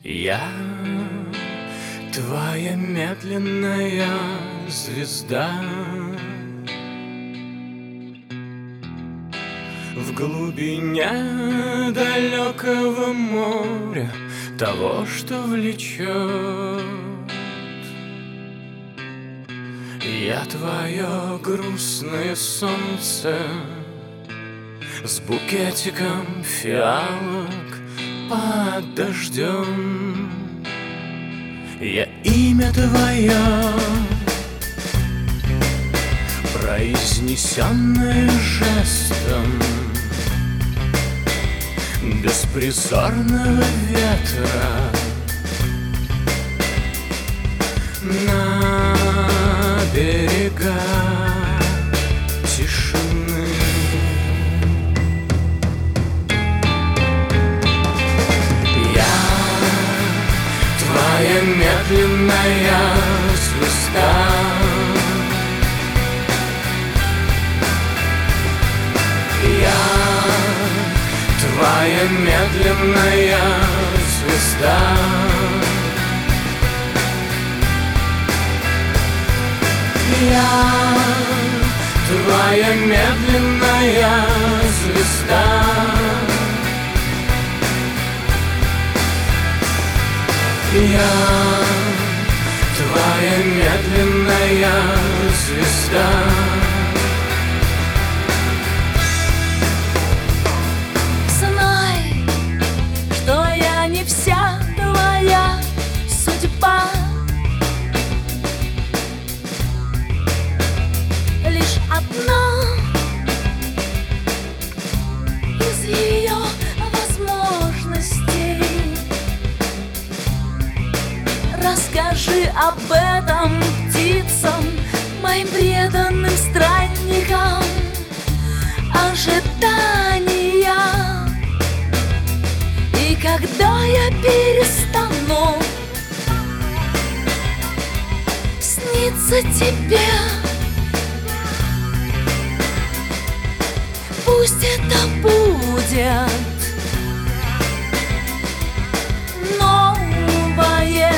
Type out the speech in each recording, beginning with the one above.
Я твоя медленная звезда в глубине далекого моря, того, что влечет. Я твое грустное солнце с букетиком фиалок под дождем. Я имя твое, произнесенное жестом беспризорного ветра на берега тишины. Я твоя медленная звезда, я твоя медленная звезда. Я твоя медленная звезда. Я твоя медленная звезда. Знай, что я не вся твоя судьба, лишь одна из ее возможностей. Расскажи об этом птицам, моим преданным странникам. Ожидания. И когда я перестану сниться тебе, пусть это будет новое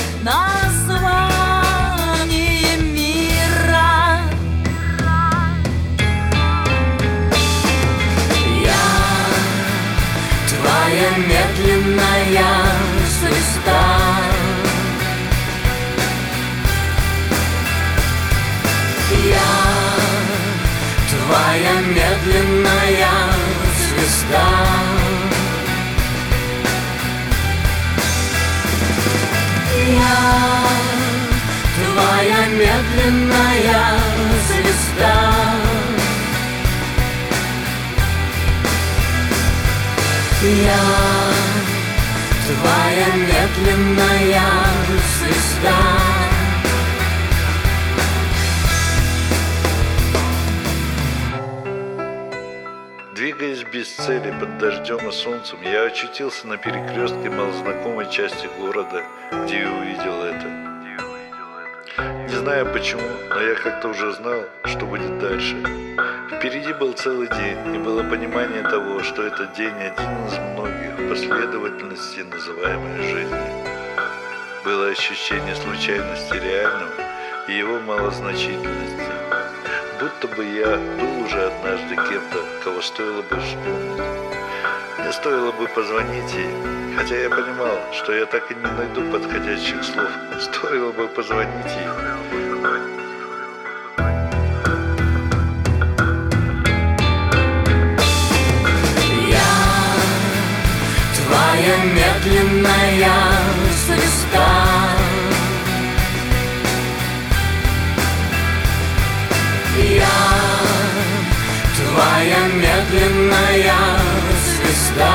название мира. Я твоя медленная звезда. Я твоя медленная звезда. Я твоя медленная звезда. Я твоя медленная звезда. Двигаясь без цели под дождем и солнцем, я очутился на перекрестке малознакомой части города, где я увидел это. Не знаю почему, но я как-то уже знал, что будет дальше. Впереди был целый день, и было понимание того, что этот день один из многих в последовательности, называемой жизнью. Было ощущение случайности реального и его малозначительности. Будто бы я был уже однажды кем-то, кого стоило бы вспомнить. Мне стоило бы позвонить ей, хотя я понимал, что я так и не найду подходящих слов. Стоило бы позвонить ей. Я твоя медленная звезда. Я твоя медленная звезда.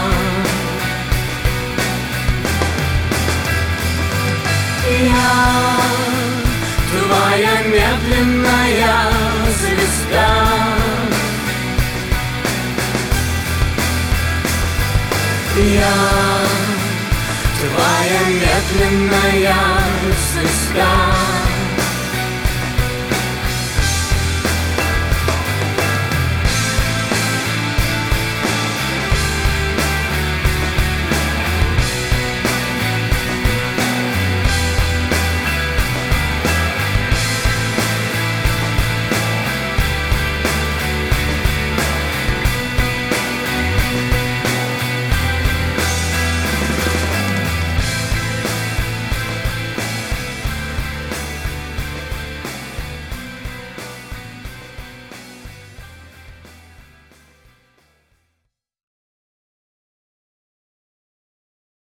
Я твоя медленная звезда. Я твоя медленная звезда.